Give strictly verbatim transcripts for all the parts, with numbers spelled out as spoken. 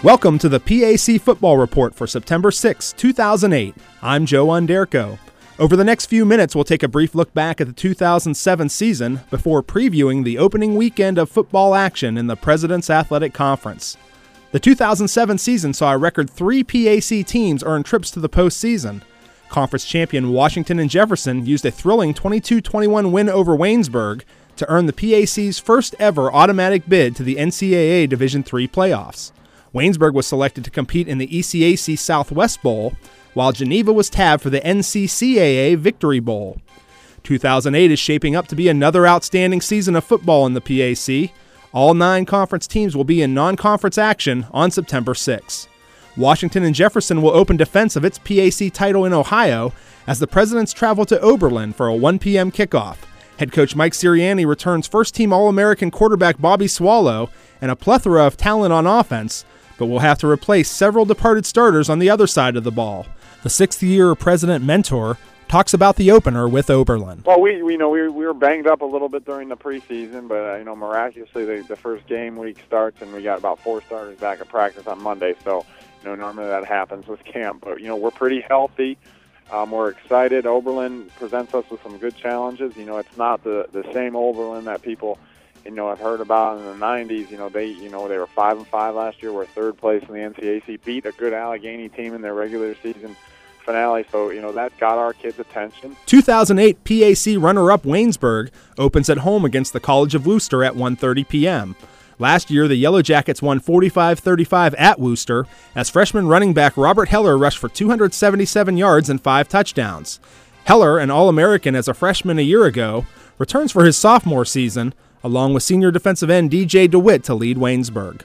Welcome to the P A C Football Report for September sixth, two thousand eight. I'm Joe Underko. Over the next few minutes, we'll take a brief look back at the two thousand seven season before previewing the opening weekend of football action in the President's Athletic Conference. The two thousand seven season saw a record three P A C teams earn trips to the postseason. Conference champion Washington and Jefferson used a thrilling twenty-two twenty-one win over Waynesburg to earn the P A C's first ever automatic bid to the N C double A Division three playoffs. Waynesburg was selected to compete in the E C A C Southwest Bowl, while Geneva was tabbed for the N C double A Victory Bowl. two thousand eight is shaping up to be another outstanding season of football in the P A C. All nine conference teams will be in non-conference action on September sixth. Washington and Jefferson will open defense of its P A C title in Ohio as the Presidents travel to Oberlin for a one p.m. kickoff. Head coach Mike Sirianni returns first-team All-American quarterback Bobby Swallow and a plethora of talent on offense, but will have to replace several departed starters on the other side of the ball. The sixth-year President mentor talks about the opener with Oberlin. Well, we we know we, we were banged up a little bit during the preseason, but uh, you know miraculously the, the first game week starts and we got about four starters back at practice on Monday. So you know normally that happens with camp, but you know we're pretty healthy. Um, we're excited. Oberlin presents us with some good challenges. You know it's not the the same Oberlin that people you know I've heard about in the nineties. You know they you know they were five and five last year. We're third place in the N C double A C. Beat a good Allegheny team in their regular season finale, so you know that got our kids' attention. two thousand eight P A C runner-up Waynesburg opens at home against the College of Wooster at one thirty p.m. Last year, the Yellow Jackets won forty-five thirty-five at Wooster as freshman running back Robert Heller rushed for two hundred seventy-seven yards and five touchdowns. Heller, an All-American as a freshman a year ago, returns for his sophomore season, along with senior defensive end D J DeWitt to lead Waynesburg.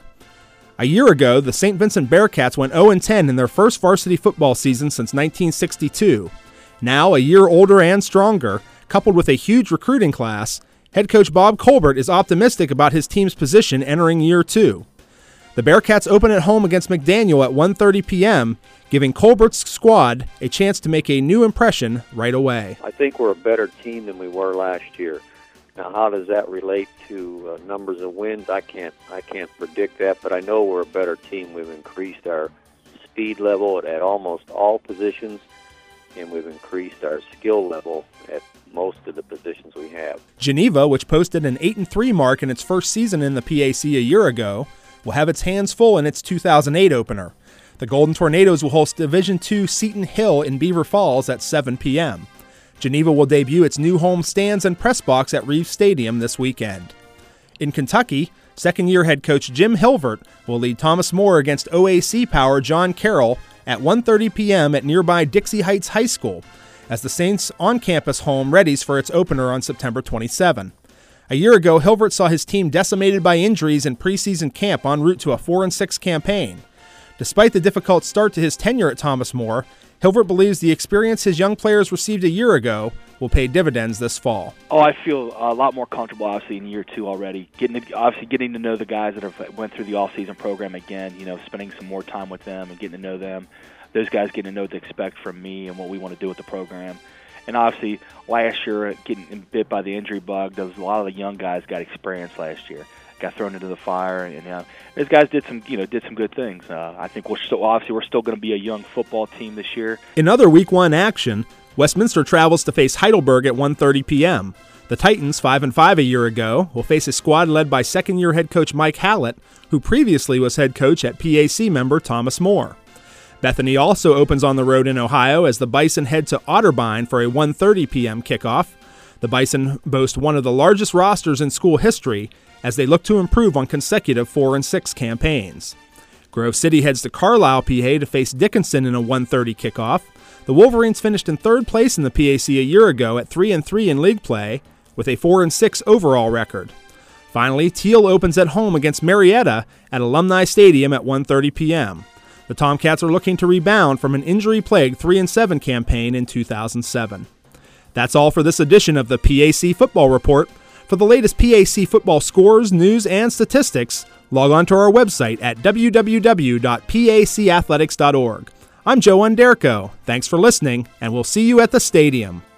A year ago, the Saint Vincent Bearcats went oh and ten in their first varsity football season since nineteen sixty-two. Now, a year older and stronger, coupled with a huge recruiting class, head coach Bob Colbert is optimistic about his team's position entering year two. The Bearcats open at home against McDaniel at one thirty p.m., giving Colbert's squad a chance to make a new impression right away. I think we're a better team than we were last year. Now, how does that relate to uh, numbers of wins? I can't I can't predict that, but I know we're a better team. We've increased our speed level at, at almost all positions, and we've increased our skill level at most of the positions we have. Geneva, which posted an eight and three mark in its first season in the P A C a year ago, will have its hands full in its two thousand eight opener. The Golden Tornadoes will host Division two Seton Hill in Beaver Falls at seven p.m. Geneva will debut its new home stands and press box at Reeves Stadium this weekend. In Kentucky, second-year head coach Jim Hilvert will lead Thomas More against O A C power John Carroll at one thirty p.m. at nearby Dixie Heights High School, as the Saints' on-campus home readies for its opener on September twenty-seventh. A year ago, Hilvert saw his team decimated by injuries in preseason camp en route to a four and six campaign. Despite the difficult start to his tenure at Thomas More, Hilvert believes the experience his young players received a year ago will pay dividends this fall. Oh, I feel a lot more comfortable, obviously, in year two already. Getting to, obviously getting to know the guys that have went through the all-season program again. You know, spending some more time with them and getting to know them. Those guys getting to know what to expect from me and what we want to do with the program. And obviously, last year, getting bit by the injury bug, those a lot of the young guys got experience last year. Got thrown into the fire, and uh, those guys did some, you know, did some good things. Uh, I think we're still, obviously, we're still going to be a young football team this year. In other Week One action, Westminster travels to face Heidelberg at one thirty p.m. The Titans, five and five a year ago, will face a squad led by second-year head coach Mike Hallett, who previously was head coach at P A C member Thomas More. Bethany also opens on the road in Ohio as the Bison head to Otterbein for a one thirty p.m. kickoff. The Bison boast one of the largest rosters in school history as they look to improve on consecutive four and six campaigns. Grove City heads to Carlisle, P A to face Dickinson in a one thirty kickoff. The Wolverines finished in third place in the P A C a year ago at three and three in league play with a four and six overall record. Finally, Teal opens at home against Marietta at Alumni Stadium at one thirty p.m. The Tomcats are looking to rebound from an injury-plagued three and seven campaign in two thousand seven. That's all for this edition of the P A C Football Report. For the latest P A C football scores, news, and statistics, log on to our website at w w w dot p a c athletics dot org. I'm Joe Underko. Thanks for listening, and we'll see you at the stadium.